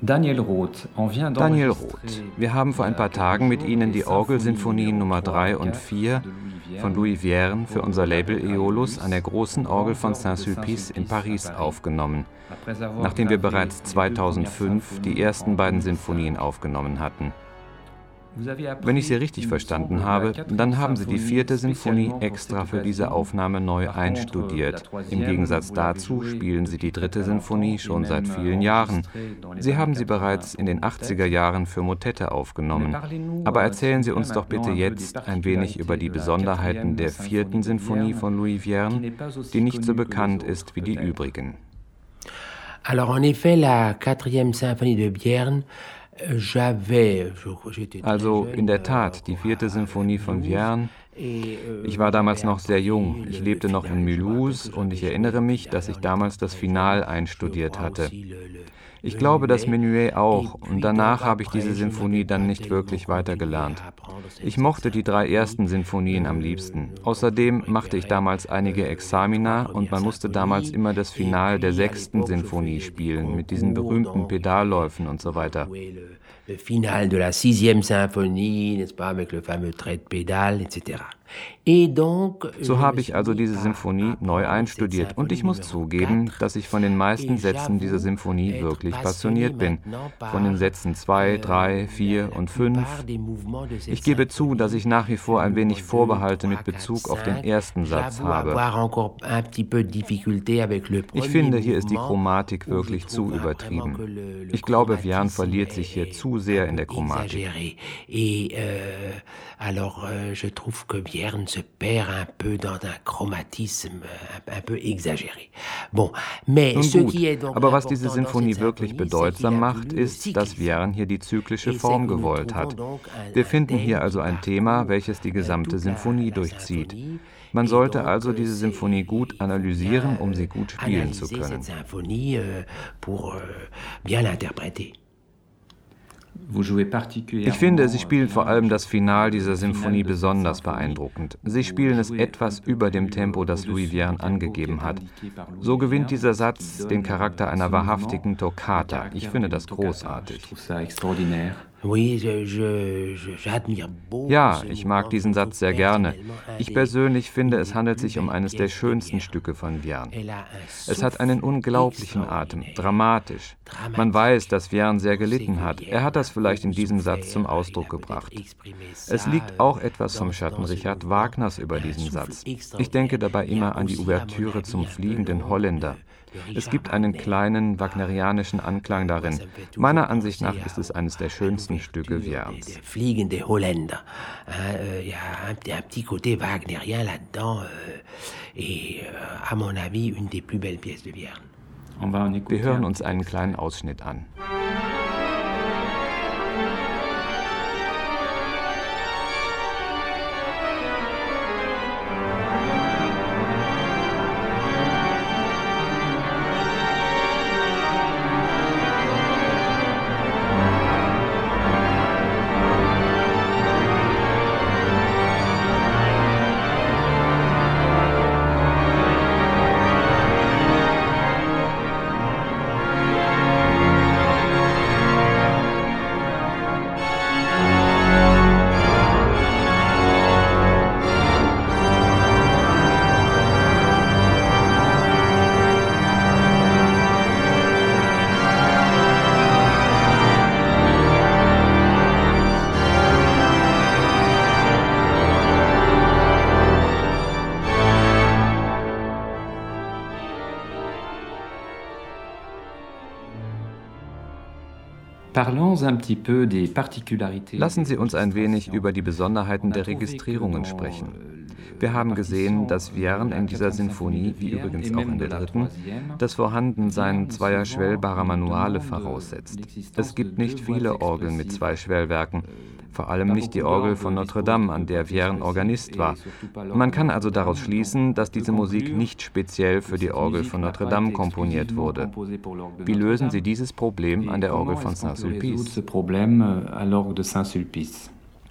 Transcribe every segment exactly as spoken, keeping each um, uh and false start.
Daniel Roth, Daniel Roth. Wir haben vor ein paar Tagen mit Ihnen die Orgelsinfonien Nummer drei und vier von Louis Vierne für unser Label Aeolus an der großen Orgel von Saint-Sulpice in Paris aufgenommen, nachdem wir bereits zweitausendfünf die ersten beiden Sinfonien aufgenommen hatten. Wenn ich Sie richtig verstanden habe, dann haben Sie die vierte Sinfonie extra für diese Aufnahme neu einstudiert. Im Gegensatz dazu spielen Sie die dritte Sinfonie schon seit vielen Jahren. Sie haben sie bereits in den achtziger Jahren für Motette aufgenommen. Aber erzählen Sie uns doch bitte jetzt ein wenig über die Besonderheiten der vierten Sinfonie von Louis Vierne, die nicht so bekannt ist wie die übrigen. Alors en effet, la quatrième symphonie de Vierne. Also in der Tat, die vierte Sinfonie von Vierne. Ich war damals noch sehr jung, ich lebte noch in Mulhouse und ich erinnere mich, dass ich damals das Finale einstudiert hatte. Ich glaube, das Menuet auch, und danach habe ich diese Sinfonie dann nicht wirklich weitergelernt. Ich mochte die drei ersten Sinfonien am liebsten. Außerdem machte ich damals einige Examina und man musste damals immer das Finale der sechsten Sinfonie spielen, mit diesen berühmten Pedalläufen und so weiter. Le final de la sixième symphonie, n'est-ce pas, avec le fameux trait de pédale, et cetera. So habe ich also diese Sinfonie neu einstudiert und ich muss zugeben, dass ich von den meisten Sätzen dieser Sinfonie wirklich passioniert bin. Von den Sätzen zwei, drei, vier und fünf. Ich gebe zu, dass ich nach wie vor ein wenig Vorbehalte mit Bezug auf den ersten Satz habe. Ich finde, hier ist die Chromatik wirklich zu übertrieben. Ich glaube, Vierne verliert sich hier zu sehr in der Chromatik. Alors, euh, je trouve que Vierne se perd un peu dans un chromatisme un, un peu exagéré. Bon, mais Nun ce gut, qui est donc aber was diese Sinfonie wirklich bedeutsam macht, ist, dass Vierne hier die zyklische Form gewollt hat. Wir finden hier also ein Thema, welches die gesamte Sinfonie durchzieht. Man sollte also diese Sinfonie gut analysieren, um sie gut spielen zu können. Ich finde, Sie spielen vor allem das Finale dieser Sinfonie besonders beeindruckend. Sie spielen es etwas über dem Tempo, das Louis Vierne angegeben hat. So gewinnt dieser Satz den Charakter einer wahrhaftigen Toccata. Ich finde das großartig. Ja, ich mag diesen Satz sehr gerne. Ich persönlich finde, es handelt sich um eines der schönsten Stücke von Vierne. Es hat einen unglaublichen Atem, dramatisch. Man weiß, dass Vierne sehr gelitten hat. Er hat das vielleicht in diesem Satz zum Ausdruck gebracht. Es liegt auch etwas vom Schatten Richard Wagners über diesen Satz. Ich denke dabei immer an die Ouvertüre zum Fliegenden Holländer. Es gibt einen kleinen wagnerianischen Anklang darin. Meiner Ansicht nach ist es eines der schönsten Stücke Viernes. Der Fliegende Holländer. Il y a un petit côté wagnerien là-dedans. Et à mon avis, une des plus belles pièces de Vierne. Wir hören uns einen kleinen Ausschnitt an. Lassen Sie uns ein wenig über die Besonderheiten der Registrierungen sprechen. Wir haben gesehen, dass Vierne in dieser Sinfonie, wie übrigens auch in der dritten, das Vorhandensein zweier schwellbarer Manuale voraussetzt. Es gibt nicht viele Orgeln mit zwei Schwellwerken, vor allem nicht die Orgel von Notre Dame, an der Vierne Organist war. Man kann also daraus schließen, dass diese Musik nicht speziell für die Orgel von Notre Dame komponiert wurde. Wie lösen Sie dieses Problem an der Orgel von Saint-Sulpice?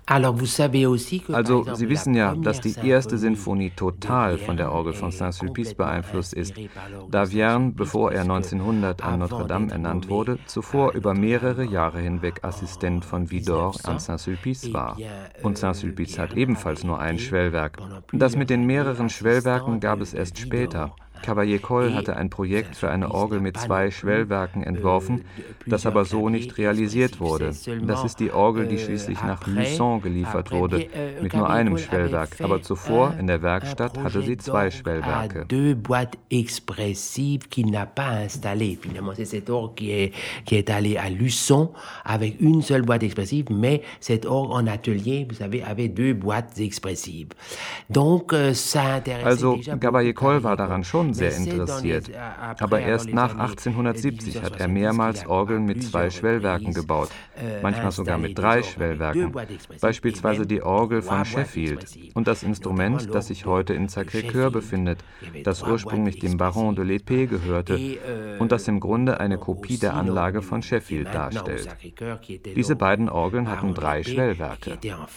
Also, Sie wissen ja, dass die erste Sinfonie total von der Orgel von Saint-Sulpice beeinflusst ist, da Vierne, bevor er neunzehnhundert an Notre Dame ernannt wurde, zuvor über mehrere Jahre hinweg Assistent von Widor an Saint-Sulpice war. Und Saint-Sulpice hat ebenfalls nur ein Schwellwerk. Das mit den mehreren Schwellwerken gab es erst später. Cavaillé-Coll hatte ein Projekt für eine Orgel mit zwei Schwellwerken entworfen, das aber so nicht realisiert wurde. Das ist die Orgel, die schließlich nach Luçon geliefert wurde, mit nur einem Schwellwerk. Aber zuvor in der Werkstatt hatte sie zwei Schwellwerke. Deux boîtes expressives qu'il n'a pas installées. Finalement, c'est cet orgue qui est, qui est allé à Luçon avec une seule boîte expressive, mais cet orgue en atelier, vous savez, avait deux boîtes expressives. Donc, ça intéressait Also, déjà Cavaillé-Coll war daran schon sehr interessiert. Aber erst nach achtzehnhundertsiebzig hat er mehrmals Orgeln mit zwei Schwellwerken gebaut, manchmal sogar mit drei Schwellwerken, beispielsweise die Orgel von Sheffield und das Instrument, das sich heute in Sacré-Cœur befindet, das ursprünglich dem Baron de l'Épée gehörte und das im Grunde eine Kopie der Anlage von Sheffield darstellt. Diese beiden Orgeln hatten drei Schwellwerke.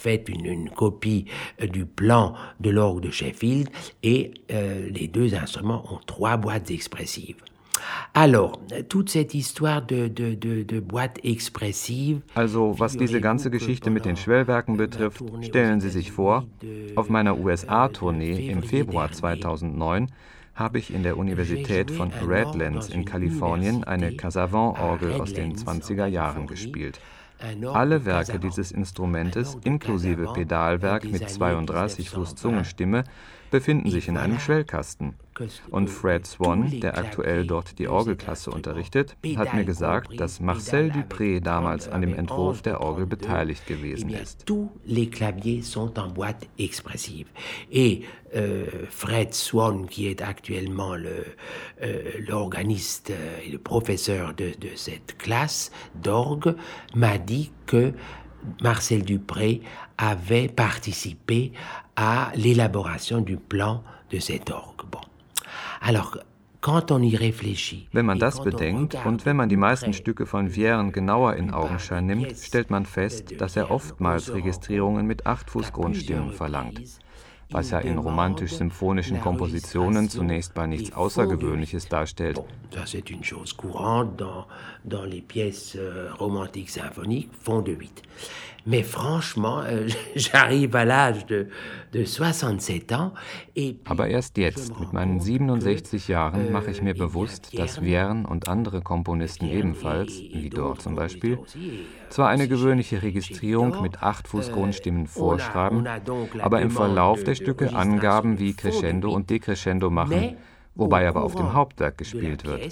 Ont trois boîtes expressives. Alors, toute cette histoire de, de, de, de boîte expressive. Also, was diese ganze Geschichte mit den Schwellwerken betrifft, stellen Sie sich vor, auf meiner U S A-Tournee im Februar zweitausendneun habe ich in der Universität von Redlands in Kalifornien eine Casavant-Orgel aus den zwanziger Jahren gespielt. Alle Werke dieses Instrumentes, inklusive Pedalwerk mit zweiunddreißig Fuß Zungenstimme, befinden sich in einem Schwellkasten. Und Fred Swan, der aktuell dort die Orgelklasse unterrichtet, hat mir gesagt, dass Marcel Dupré damals an dem Entwurf der Orgel beteiligt gewesen ist. Tous les claviers sont en boîte expressive. Et euh, Fred Swan, qui est actuellement le, euh, l'organiste et le professeur de, de cette classe d'orgue, m'a dit que Marcel Dupré avait participé à l'élaboration du plan de cet orgue. Bon. Alors, quand on y réfléchit, wenn man das bedenkt und wenn man die meisten Stücke von Vierne genauer in Augenschein nimmt, stellt man fest, dass er oftmals Registrierungen mit acht Fuß Grundstimmen verlangt. Was ja in romantisch-symphonischen Kompositionen zunächst mal nichts Außergewöhnliches darstellt. Ça c'est une chose courante dans, dans les pièces romantiques symphoniques, font de huit. Mais franchement, j'arrive à l'âge de, de soixante-sept ans et Aber erst jetzt, mit meinen siebenundsechzig Jahren, mache ich mir bewusst, dass Vierne und andere Komponisten ebenfalls, wie Widor zum Beispiel, zwar eine gewöhnliche Registrierung mit acht Fuß Grundstimmen vorschreiben, aber im Verlauf der Stücke Angaben wie Crescendo und Decrescendo machen, wobei aber auf dem Hauptwerk gespielt wird.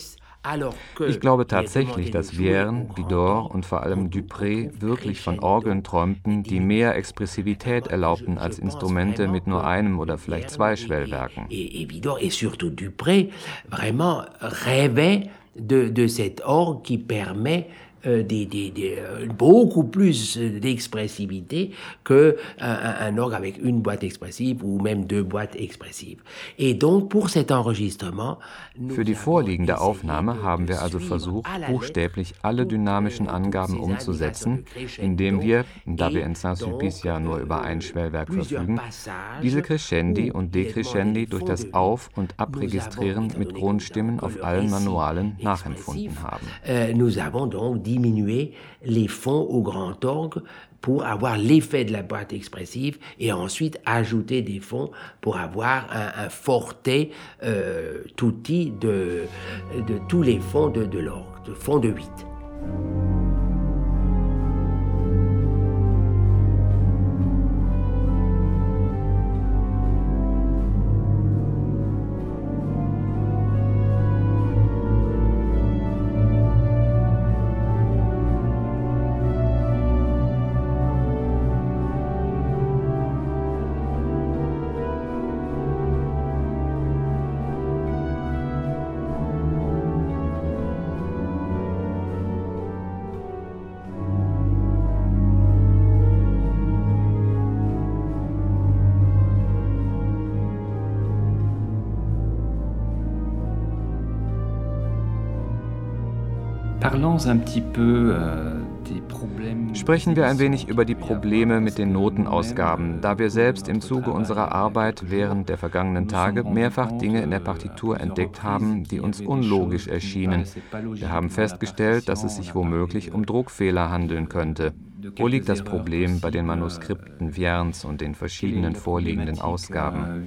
Ich glaube tatsächlich, dass Vierne, Widor und vor allem Dupré wirklich von Orgeln träumten, die mehr Expressivität erlaubten als Instrumente mit nur einem oder vielleicht zwei Schwellwerken. Et Widor et surtout Dupré vraiment rêvaient de, de cet orgue qui permet Euh, des, des, des, euh, beaucoup plus d'expressivité qu'un un, un orgue avec une boîte expressive ou même deux boîtes expressives. Et donc, pour cet enregistrement, Für die vorliegende Aufnahme haben wir also versucht, buchstäblich alle dynamischen Angaben umzusetzen, indem wir, da wir in Saint-Sulpice ja nur über ein Schwellwerk verfügen, diese Crescendi und Decrescendi durch das Auf- und Abregistrieren mit Grundstimmen auf allen Manualen nachempfunden haben. Euh, nous avons donc diminuer les fonds au grand orgue pour avoir l'effet de la boîte expressive et ensuite ajouter des fonds pour avoir un, un forte euh, tutti de, de tous les fonds de, de l'orgue, de fonds de huit. Sprechen wir ein wenig über die Probleme mit den Notenausgaben, da wir selbst im Zuge unserer Arbeit während der vergangenen Tage mehrfach Dinge in der Partitur entdeckt haben, die uns unlogisch erschienen. Wir haben festgestellt, dass es sich womöglich um Druckfehler handeln könnte. Wo liegt das Problem bei den Manuskripten Viernes und den verschiedenen vorliegenden Ausgaben?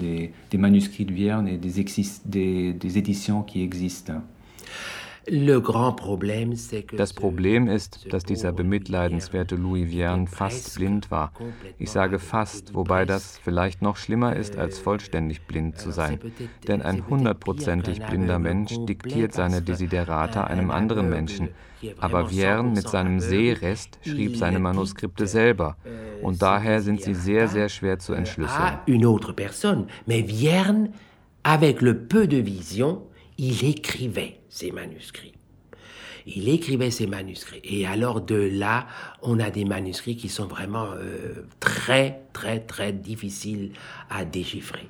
Das Problem ist, dass dieser bemitleidenswerte Louis Vierne fast blind war. Ich sage fast, wobei das vielleicht noch schlimmer ist, als vollständig blind zu sein. Denn ein hundertprozentig blinder Mensch diktiert seine Desiderata einem anderen Menschen. Aber Vierne mit seinem Sehrest schrieb seine Manuskripte selber. Und daher sind sie sehr, sehr schwer zu entschlüsseln. Une autre personne, mais Vierne, avec le peu de vision, il écrivait ses manuscrits. Il écrivait ses manuscrits. Et alors de là, on a des manuscrits qui sont vraiment euh, très, très, très difficiles à déchiffrer.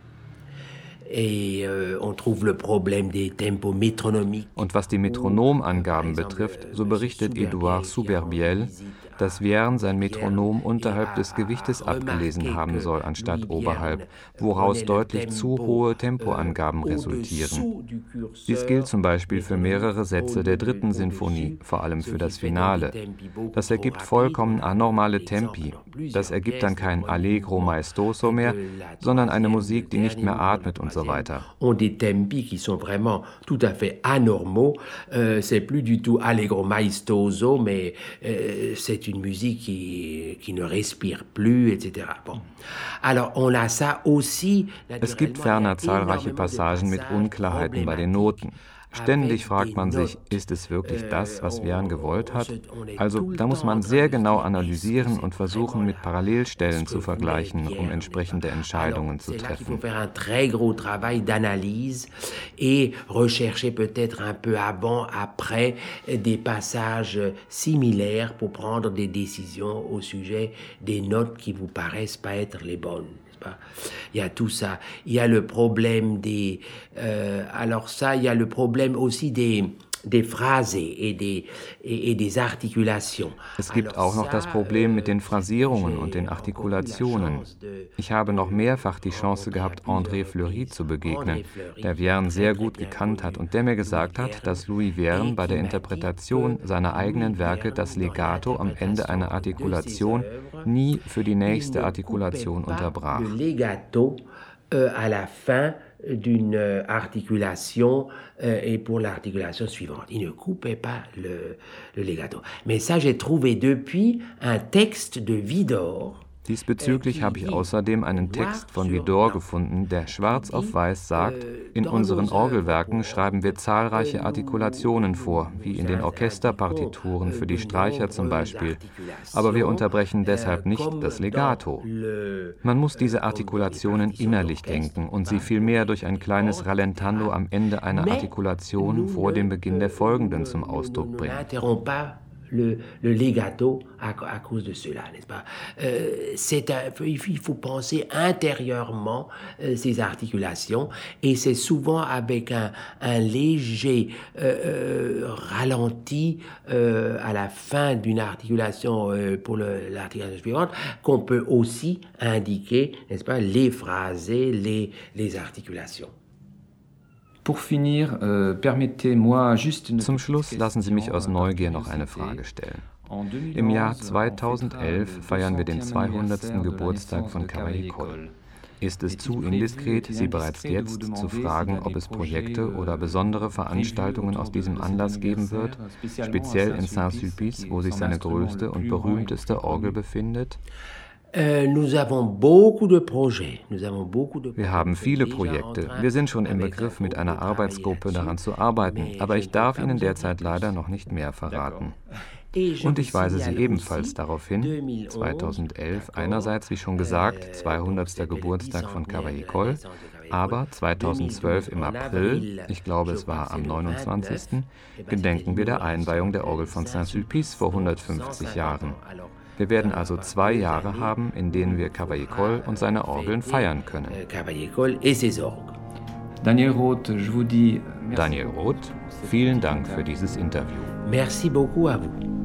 Et euh, on trouve le problème des tempos métronomiques. Und was die Metronomangaben betrifft, so berichtet Édouard Souberbielle, dass Vierne sein Metronom unterhalb des Gewichtes abgelesen haben soll, anstatt oberhalb, woraus deutlich zu hohe Tempoangaben resultieren. Dies gilt zum Beispiel für mehrere Sätze der dritten Sinfonie, vor allem für das Finale. Das ergibt vollkommen anormale Tempi. Das ergibt dann kein Allegro maestoso mehr, sondern eine Musik, die nicht mehr atmet und so weiter. Und die Tempi qui sont vraiment tout à fait anormaux, euh, c'est plus du tout Allegro maestoso, mais euh, c'est une musique qui, qui ne respire plus, et cetera. Bon. Alors, on a ça aussi. Es gibt ferner zahlreiche Passagen mit Unklarheiten bei den Noten. Ständig fragt man sich, ist es wirklich das, was Vierne gewollt hat? Also da muss man sehr genau analysieren und versuchen, mit Parallelstellen zu vergleichen, um entsprechende Entscheidungen zu treffen. Il faut faire un très gros travail d'analyse et rechercher peut-être un peu avant, après des passages similaires pour prendre des décisions au sujet des notes qui vous paraissent pas être les bonnes. Il y a tout ça. Il y a le problème des... Euh, alors ça, il y a le problème aussi des... des Phrases et des, et des Articulations. Es gibt auch noch das Problem mit den Phrasierungen und den Artikulationen. Ich habe noch mehrfach die Chance gehabt, André Fleury zu begegnen, der Vierne sehr gut gekannt hat und der mir gesagt hat, dass Louis Vierne bei der Interpretation seiner eigenen Werke das Legato am Ende einer Artikulation nie für die nächste Artikulation unterbrach. Legato euh, à la fin d'une articulation euh, et pour l'articulation suivante. Il ne coupait pas le, le legato. Mais ça, j'ai trouvé depuis un texte de Widor. Diesbezüglich habe ich außerdem einen Text von Widor gefunden, der schwarz auf weiß sagt, in unseren Orgelwerken schreiben wir zahlreiche Artikulationen vor, wie in den Orchesterpartituren für die Streicher zum Beispiel. Aber wir unterbrechen deshalb nicht das Legato. Man muss diese Artikulationen innerlich denken und sie vielmehr durch ein kleines Rallentando am Ende einer Artikulation vor dem Beginn der folgenden zum Ausdruck bringen. Le, le legato à, à cause de cela, n'est-ce pas? Euh, c'est un, il faut penser intérieurement euh, ces articulations et c'est souvent avec un, un léger euh, euh, ralenti euh, à la fin d'une articulation euh, pour le, l'articulation suivante qu'on peut aussi indiquer, n'est-ce pas, les phrasés, les, les articulations. Zum Schluss lassen Sie mich aus Neugier noch eine Frage stellen. Im Jahr zweitausendelf feiern wir den zweihundertsten Geburtstag von Cavaillé-Coll. Ist es zu indiskret, Sie bereits jetzt zu fragen, ob es Projekte oder besondere Veranstaltungen aus diesem Anlass geben wird, speziell in Saint-Sulpice, wo sich seine größte und berühmteste Orgel befindet? Wir haben viele Projekte. Wir sind schon im Begriff, mit einer Arbeitsgruppe daran zu arbeiten, aber ich darf Ihnen derzeit leider noch nicht mehr verraten. Und ich weise Sie ebenfalls darauf hin, zweitausendelf einerseits, wie schon gesagt, zweihundertster Geburtstag von Cavaillé-Coll, aber zweitausendzwölf im April, ich glaube es war am neunundzwanzigsten, gedenken wir der Einweihung der Orgel von Saint-Sulpice vor hundertfünfzig Jahren. Wir werden also zwei Jahre haben, in denen wir Cavaillé-Coll und seine Orgeln feiern können. Daniel Roth, je vous dis Daniel Roth, vielen Dank für dieses Interview. Merci beaucoup à vous.